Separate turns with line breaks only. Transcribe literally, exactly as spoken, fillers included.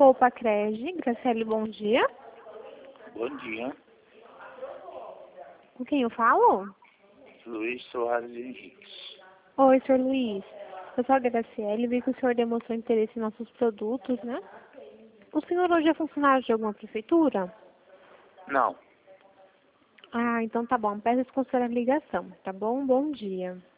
Alô, Pacrege, Graciele, bom dia.
Bom dia.
Com quem eu falo?
Luiz Soares Henriques.
Oi, senhor Luiz. Eu sou a Graciele, vi que o senhor demonstrou interesse em nossos produtos, né? O senhor hoje é funcionário de alguma prefeitura?
Não.
Ah, então tá bom. Peço desconsiderar a ligação, tá bom? Bom dia.